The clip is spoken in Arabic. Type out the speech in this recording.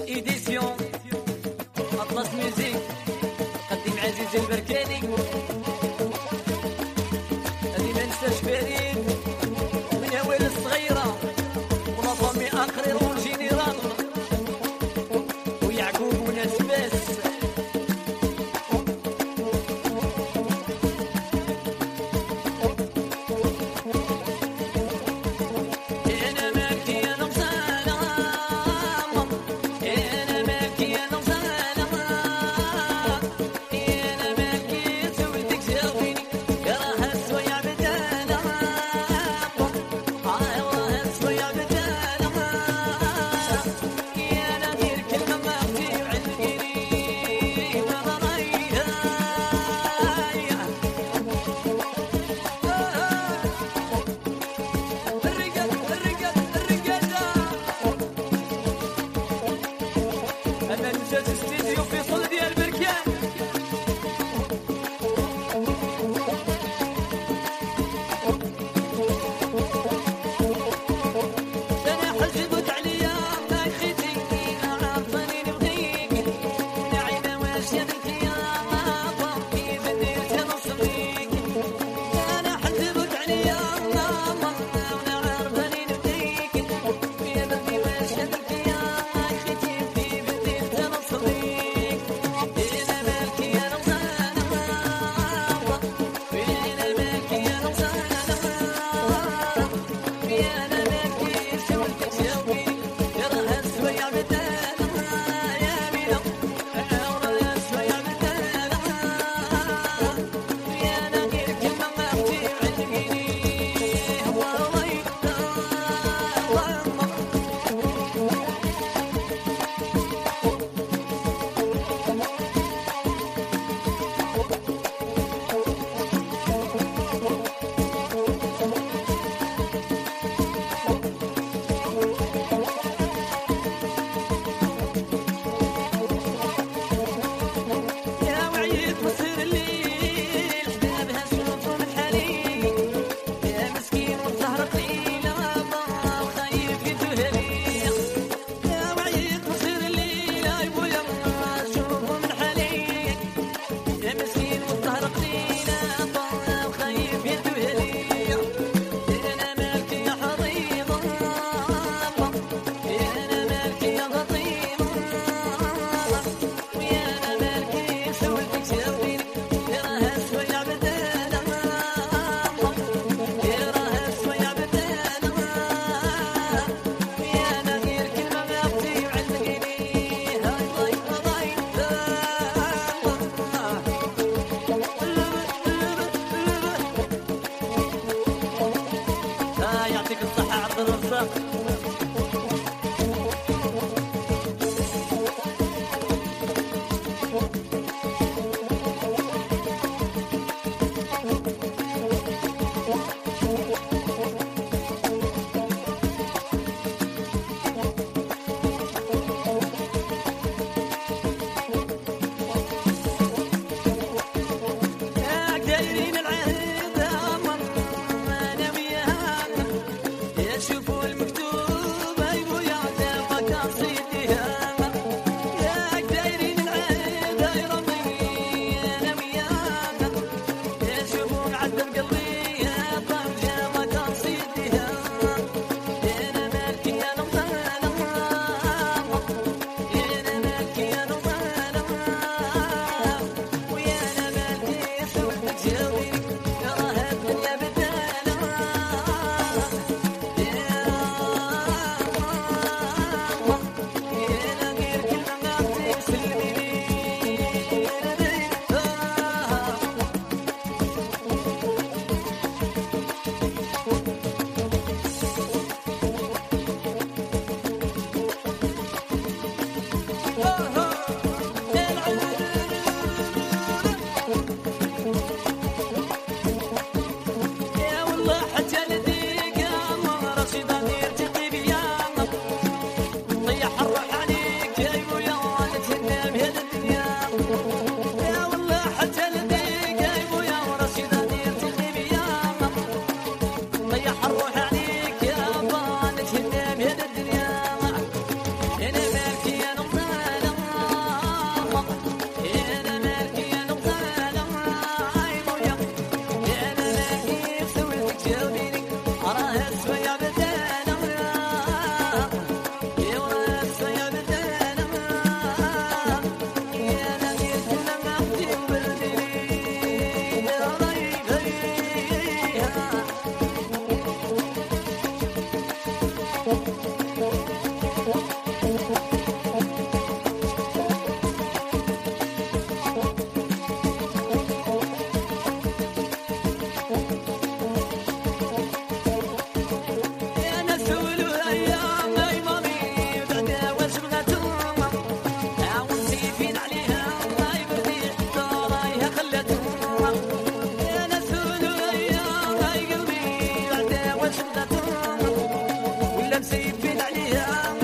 إيديسيون أطلس ميوزيك قدم عزيز البركاني. هذه ما ننساش فريد من هوال الصغيرة ونظامي أقرير والجينيرال ويعقوب وناس باس. استديو في صل ديال بركان. انا حجبت عليا ما خيتي عرفاني نبغيك نعيمه واش يدك يا بابي بديت نصليك. انا حجبت عليا ماما وانا عرفاني نبغيك يا بابي واش يدك يا خيتي بديت نصليك. انا مالكي يا رمضان وين مالكي يا رمضان انا مالكي سولتك شوقي يا راه شويه بدال يا مينا يا شويه بدال يا انا غير كلمه ما اختي علميني والله يا وعيت مصير الليل حبابها شوفوا من حالي يا مسكين والظهر قليل وخايف يتوهلي. يا وعيت مصير الليل يا بويا شوفوا من حالي يا مسكين والظهر قليل وخايف يتوهلي. انا مالكي يا حضيض انا مالكي يا غطيب ويانا مالكي سولتك شاوريني يا راها شويه بدال يا راها شويه بدال ويانا غير كلمه ما اختي وعلقيني هاي يعطيك الصحه عبد الرزاق. دايرين العهد انا وياك يا شوفوا المكتوب يا